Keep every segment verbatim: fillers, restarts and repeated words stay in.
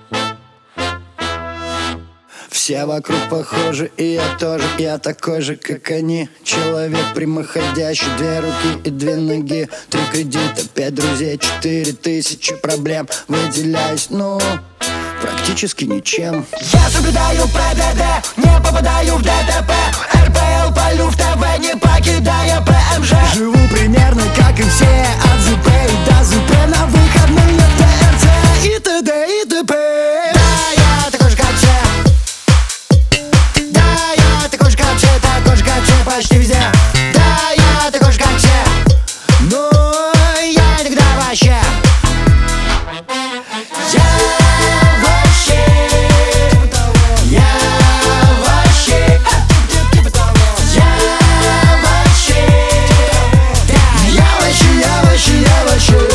Все вокруг похожи, и я тоже, я такой же, как они. Человек прямоходящий, две руки и две ноги. Три кредита, пять друзей, четыре тысячи проблем. Выделяюсь, ну, практически ничем. Я соблюдаю ПДД, не попадаю в ДТП. эр пэ эл палю в ТВ, не покидая пэ эм жэ. Живу примерно как и все, от ЗП и до ЗП. На выходные тэ эр цэ и т.д. и т.п. Да, я такой же, как все. Да, я такой же, как все, такой же, как все, почти везде. Да, я такой же, как все. Но Я иногда вообще. Я вообще. Я вообще. Я вообще. я вообще, я вообще, я вообще.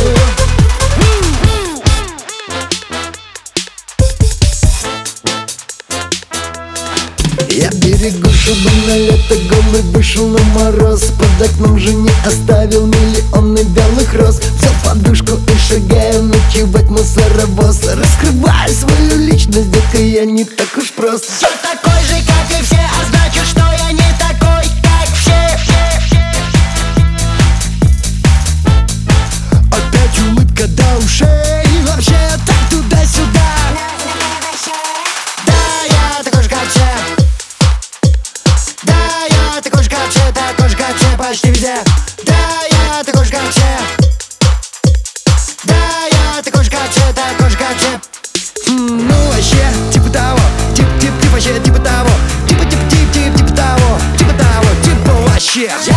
Я берегу, чтобы на лето голый вышел на мороз. Под окном же не оставил миллионы белых роз. Взял подушку и шагаю ночевать в мусоровоз. Раскрываю свою личность, детка, я не так уж прост. Я такой же, как и все, а значит, что я не такой, как все. Опять улыбка до ушей, и вообще так туда-сюда. Да, я такой же, как все. Да, я такой же, как все, такой же, как все, почти везде. Да, я такой же, как все. Да, я такой же, как все, такой же, как все. М, Ну вообще, типа того, тип-тип-тип, вообще типа того. Типа-типа-тип-тип, типа того, типа того, типа вообще.